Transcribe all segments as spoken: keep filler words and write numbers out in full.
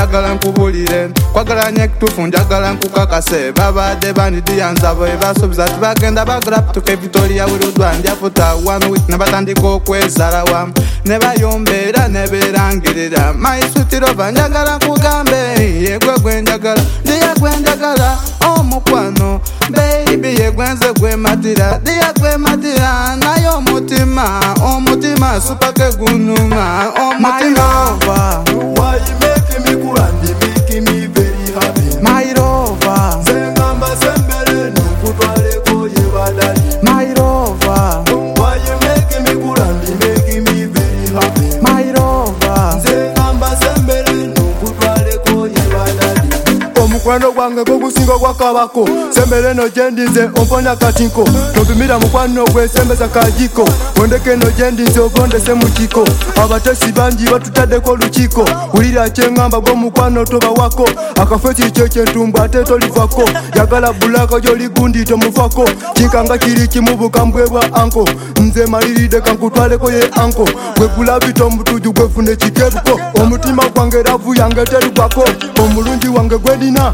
njagala nkubulire kwagalanye kutufu njagala nkukakase babadde bandidiyanzabo ebasuubiza tibagenda bagala putuka Victoria Wiludwa ndyafuta one week ne batandika okwezala wamu ne bayombeera ne beerangirira maisutirova njagala nkugambe yegwe gwe njagala ndiye gwe njagala omukwano baby yegwe nze gwe matira ndiye gwe matira naye omutima omutima supake gunuma omutima Why you making me cool and you making me very happy? My rover, Zengamba sembele nukutwale koye badali. my rover, Why you making me cool and you making me very happy? my rover. Zengamba sembele nukutwale koye badali. Omukwano gwange gugusinga gwakabako sembele no jendinze omponya katinko tobimira mukwano gwe sembeza kajiko ondeke no jendinze obondese mukiko abatesi bangi batutaddeko lukiko ulira kyengamba gwo mukwano toba wako akafeti kyo kyentumbu ate tolivako yagala bulaka gyoligundi tomuvako kinkanga kiri kimubuka mbwebwa anko nze maliride kankutwaleko ye anko gwe gulabita omutuju gwefune kikebuko omutima gwange ravu yange terugwako omulungi wange gwendina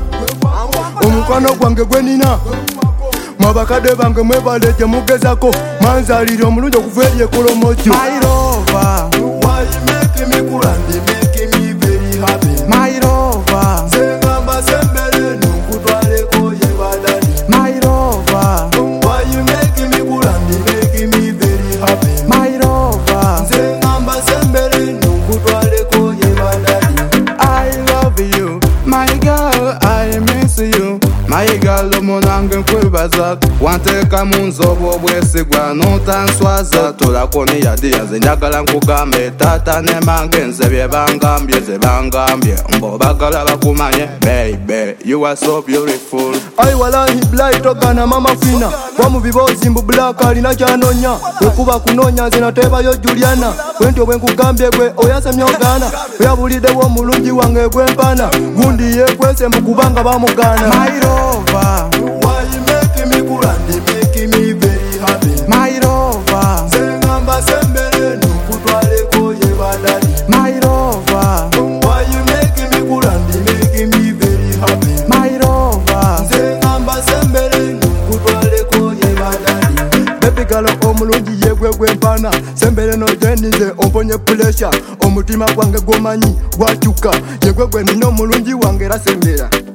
omukwano gwange gwenina mwabakadde bange mwebale gye mugezako manzalire omulungi okuva eri ekolomojo. My rover, Why you making me cool and you making me very happy? my rover, Zengamba sembele nukutwale koye badali. my rover, Why you making me cool and you making me very happy? my rover. Zengamba sembele nukutwale koye badali. I love you, my girl, I miss you. My girl, omunange nkwebaza wanteeka mu nzobo obwesigwa n'otanswaza tolakoni yadiyaze njagala nkugambe taata ne mange nze bye bangambye ze bangambye mbo bagala bakumanye baby you are so beautiful. Ai walahi blight ogana mama fina wamu bibozi mbu black alina kyanonya wekuba kunonya nze natebayo Juliana kwenti obwenkugambye gwe oyasemya ogana oyabuliddewo omulungi wange gwempana gundi yekwese mu kubanga bamugana. My rover, Why you making me cool and you making me very happy? my rover, Zengamba sembele nukutwale koye badali. my rover, Why you making me cool and you making me very happy? my rover. Zengamba sembele nukutwale koye badali. Baby girl omulungi yegwe gwempana sembele no jendinze omponye pressure omutima gwange gwomanyi gwakyuka yegwe gwe nina omulungi wange era sembera.